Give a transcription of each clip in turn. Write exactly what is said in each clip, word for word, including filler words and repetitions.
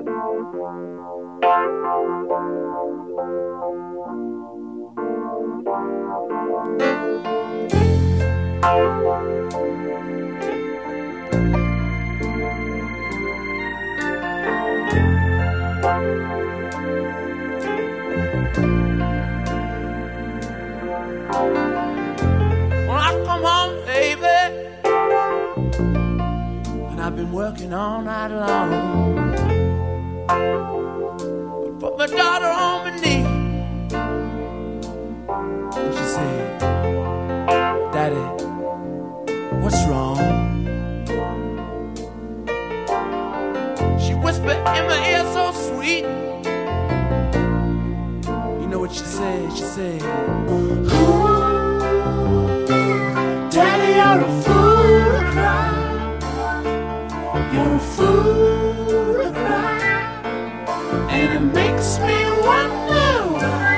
When I come home, baby, and I've been working all night long, I put my daughter on my knee, and she said, Daddy, what's wrong? She whispered in my ear so sweet. You know what she said? She said, Daddy, you're a fool to cry. You're a fool to cry. And it makes me wonder why.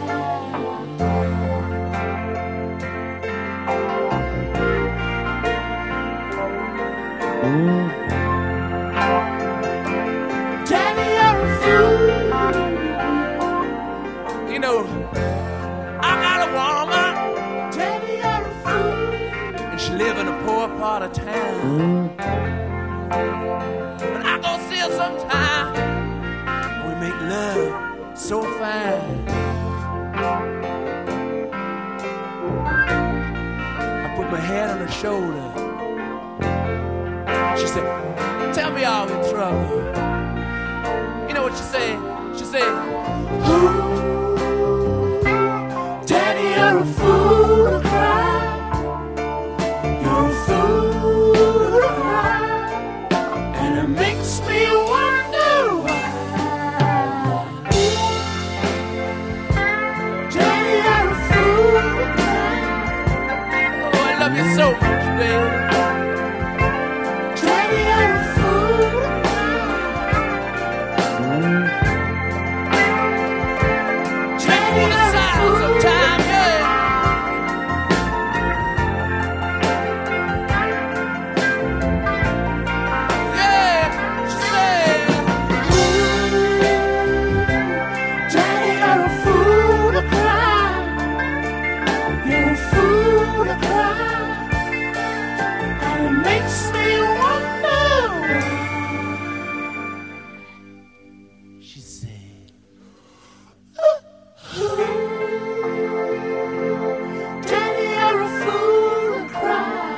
Daddy, you're a fool. You know, I got a woman. Daddy, you're a fool. And she live in a poor part of town. And I go see her sometime. We make love so fine. I put my hand on her shoulder. She said, tell me I'm in trouble. You know what she said? She said, Daddy, you're a fool to cry. You're a fool to cry. And it makes me wonder why. Daddy, you're a fool to cry. Oh, I love you so much, baby. Daddy, you're a fool to cry. Daddy, you're a fool sometime, yeah. Yeah, she said, Daddy, you're a fool to cry. You're a fool to cry. And it makes me wonder why. She said, Daddy, you're a fool to cry.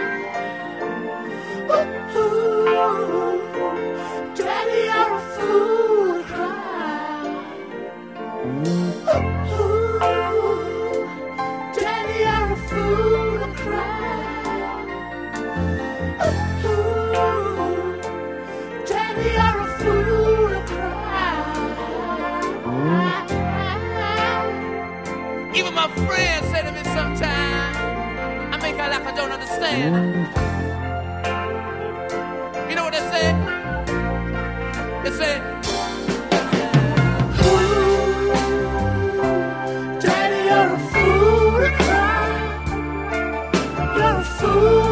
Daddy, you're a fool to cry. Daddy, you're a fool to cry. Daddy, you're a fool to cry. Even my friends say to me sometimes, I make out like I don't understand. You know what they say? They say, Daddy, you're a fool to cry. You're a fool.